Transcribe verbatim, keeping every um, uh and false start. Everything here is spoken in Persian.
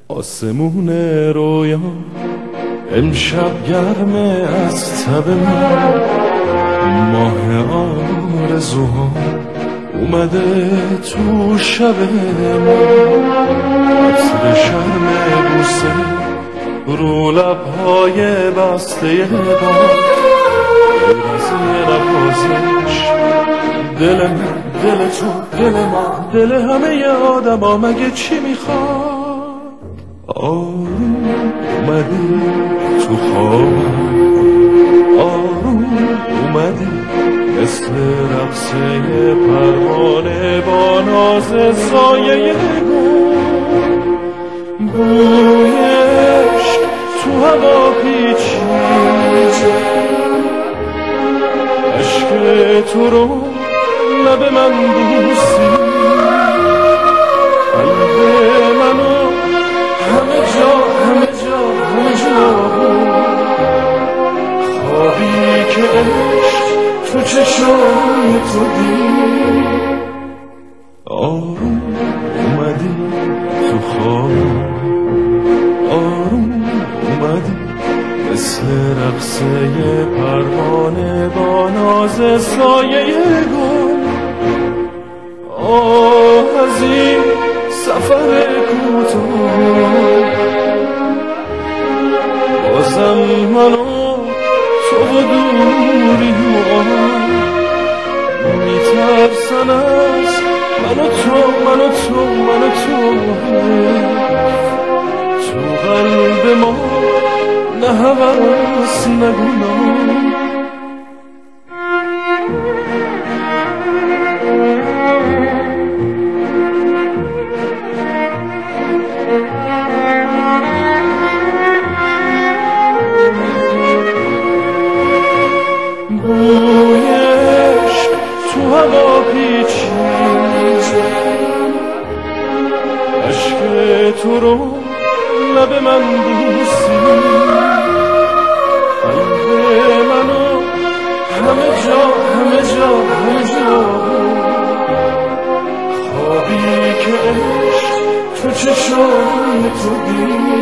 آسمون رویا امشب گرمه از تب من، ماه آرزوها اومده تو شب من، عطر شرم بوسه رو لبهای بسته باد، غیر از یه نوازش دل من، دل تو، دل ما، دل همه آدم ها مگه چی میخواد؟ آروم اومدی تو خواب، آروم اومدی مثل رقصه پروانه با ناز سایه گل، بوی عشق تو هوا پیچید، عشق تو رو لب من بوسید، قلب منو همه جا همه جا همه جا خوابی که عشق تو چشم تو دید. آروم اومدی تو خواب، آروم اومدی مثل رقصه پروانه با ناز سایه گل. آه از این سفر کوتاه بازم منو تو و دوری و میترسن از منو تو منو تو منو تو تو قلب ما نه هوس نه گناه. بوی عشق تو هوا پیچید، عشق تو رو لب من بوسید، قلب منو همه جا همه جا همه جا خوابی که عشق تو چشم تو دید.